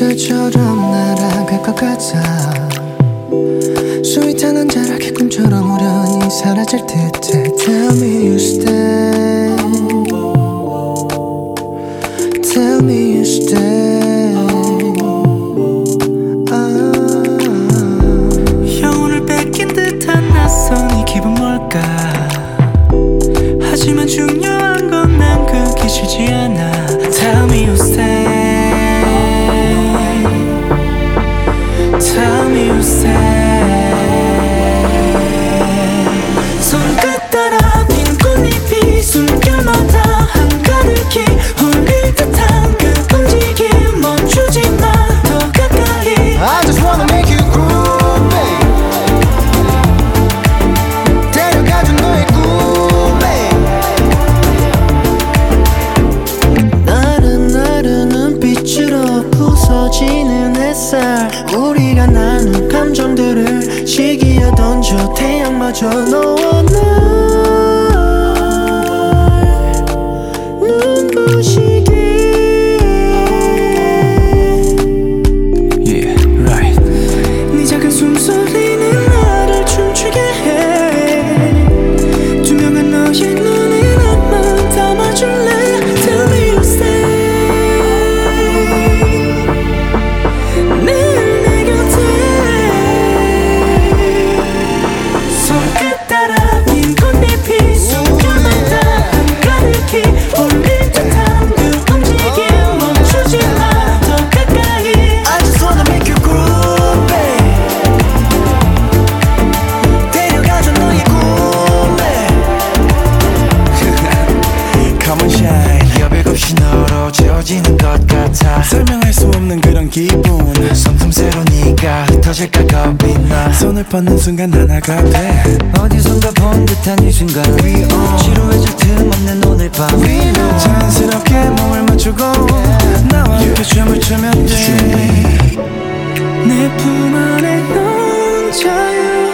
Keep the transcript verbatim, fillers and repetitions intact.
별처럼 날아갈 것 같아. 스윗한 한자락의 꿈처럼 우연히 사라질 듯해. Tell me you stay, Tell me you stay. 아. 영혼을 뺏긴 듯한 낯선 이 기분 뭘까. 하지만 중요한 건 난 그게 싫지 않아. Tell me you stay, Tell me you stay. 손끝 따라 핀 꽃잎이 숨결마다 한가득히 홀릴 듯한 그 움직임 멈추지 마. 더 가까이 I just wanna make you groove, babe. 데려가줘 너의 꿈에. 나른나른 눈빛으로 부서지는 햇살. 우리가 나눈 감정들을 시기에 던져 태양마저 너와 날 눈부시게. Yeah, right. 네 작은 숨소리는 나를 춤추게 해. 투명한 너의 눈에 나만 담아줄래. Tell me you stay. 손끝 따라 핀 꽃잎이 숨결마다 한가득히 홀릴 듯한 그 움직임 멈추지 마. 더 가까이 I just wanna make you groove, babe. 데려가줘 너의 꿈에. Come on shine. 여백 없이 너로 채워지는 것 같아. 설명할 수 없는 그런 기분. 성틈새로 네가 흩어질까 겁이 나. 손을 뻗는 순간 하나가 돼. 어디선가 본 듯한 이 순간 지루해질 틈 없는 오늘 밤. 자연스럽게 몸을 맞추고 나와 함께 춤을 추면 돼. 내 품 안에 넌 자유.